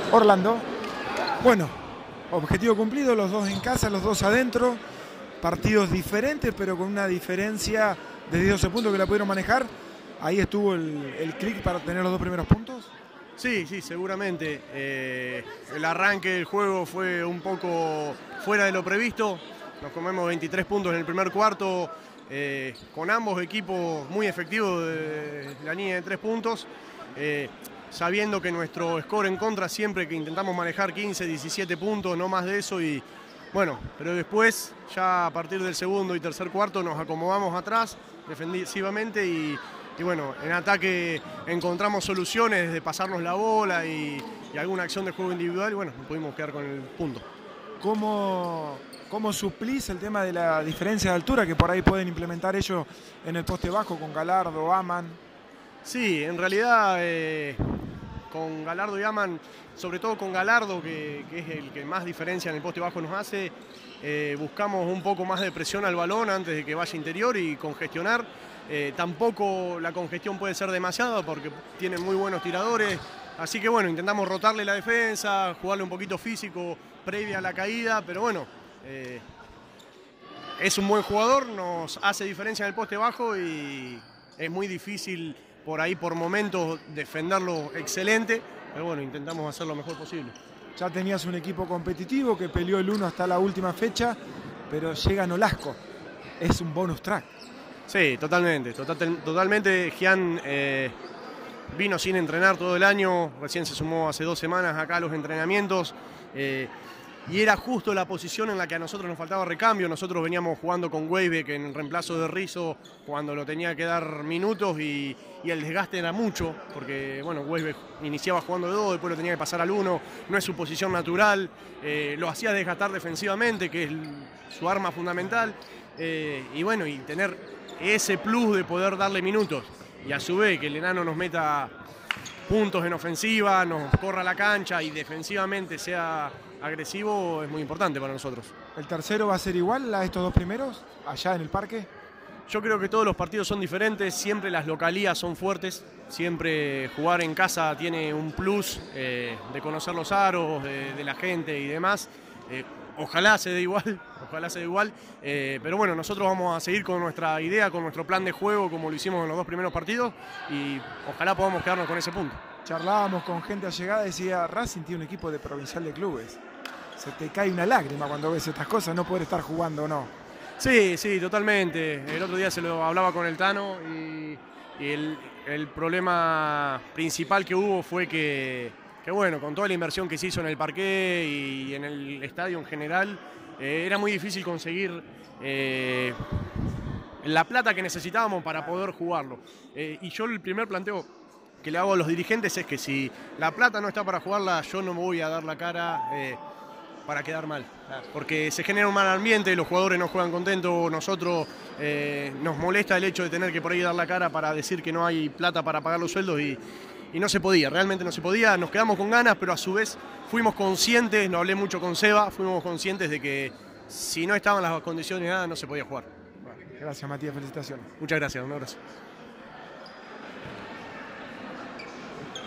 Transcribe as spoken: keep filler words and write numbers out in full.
Orlando. Bueno, objetivo cumplido, los dos en casa, los dos adentro. Partidos diferentes, pero con una diferencia de doce puntos que la pudieron manejar. Ahí estuvo el, el clic para tener los dos primeros puntos. Sí, sí, seguramente. Eh, el arranque del juego fue un poco fuera de lo previsto. Nos comemos veintitrés puntos en el primer cuarto, eh, con ambos equipos muy efectivos de la línea de tres puntos. Eh, sabiendo que nuestro score en contra siempre que intentamos manejar quince, diecisiete puntos, no más de eso. Y bueno, pero después, ya a partir del segundo y tercer cuarto, nos acomodamos atrás defensivamente y, y bueno, en ataque encontramos soluciones de pasarnos la bola y, y alguna acción de juego individual y bueno, pudimos quedar con el punto. ¿Cómo, cómo suplís el tema de la diferencia de altura que por ahí pueden implementar ellos en el poste bajo con Galardo, Aman? Sí, en realidad eh, con Galardo y Aman, sobre todo con Galardo, que, que es el que más diferencia en el poste bajo nos hace, eh, buscamos un poco más de presión al balón antes de que vaya interior y congestionar. Eh, tampoco la congestión puede ser demasiada porque tienen muy buenos tiradores, así que bueno, intentamos rotarle la defensa, jugarle un poquito físico previa a la caída, pero bueno, eh, es un buen jugador, nos hace diferencia en el poste bajo y es muy difícil por ahí por momentos defenderlo excelente, pero bueno, intentamos hacer lo mejor posible. Ya tenías un equipo competitivo que peleó el uno hasta la última fecha, pero llega Nolasco, es un bonus track. Sí, totalmente, total, totalmente. Gian eh, vino sin entrenar todo el año, recién se sumó hace dos semanas acá a los entrenamientos eh, y era justo la posición en la que a nosotros nos faltaba recambio. Nosotros veníamos jugando con Weisbeck en el reemplazo de Rizzo cuando lo tenía que dar minutos y, y el desgaste era mucho, porque bueno, Weisbeck iniciaba jugando de dos, después lo tenía que pasar al uno, no es su posición natural, eh, lo hacía desgastar defensivamente, que es su arma fundamental, eh, y bueno, y tener ese plus de poder darle minutos y a su vez que el enano nos meta puntos en ofensiva, nos corra la cancha y defensivamente sea agresivo es muy importante para nosotros. ¿El tercero va a ser igual a estos dos primeros allá en el parque? Yo creo que todos los partidos son diferentes, siempre las localías son fuertes, siempre jugar en casa tiene un plus eh, de conocer los aros, de, de la gente y demás. Eh, Ojalá se dé igual, ojalá se dé igual, eh, pero bueno, nosotros vamos a seguir con nuestra idea, con nuestro plan de juego como lo hicimos en los dos primeros partidos y ojalá podamos quedarnos con ese punto. Charlábamos con gente allegada y decía, Racing tiene un equipo de provincial de clubes. Se te cae una lágrima cuando ves estas cosas, no poder estar jugando o no. Sí, sí, totalmente. El otro día se lo hablaba con el Tano y, y el, el problema principal que hubo fue que que bueno, con toda la inversión que se hizo en el parqué y en el estadio en general, eh, era muy difícil conseguir eh, la plata que necesitábamos para poder jugarlo. Eh, y yo el primer planteo que le hago a los dirigentes es que si la plata no está para jugarla, yo no me voy a dar la cara eh, para quedar mal. Porque se genera un mal ambiente, los jugadores no juegan contentos, nosotros eh, nos molesta el hecho de tener que por ahí dar la cara para decir que no hay plata para pagar los sueldos y Y no se podía, realmente no se podía, nos quedamos con ganas, pero a su vez fuimos conscientes, no hablé mucho con Seba, fuimos conscientes de que si no estaban las condiciones nada, no se podía jugar. Bueno, gracias Matías, felicitaciones. Muchas gracias, un abrazo.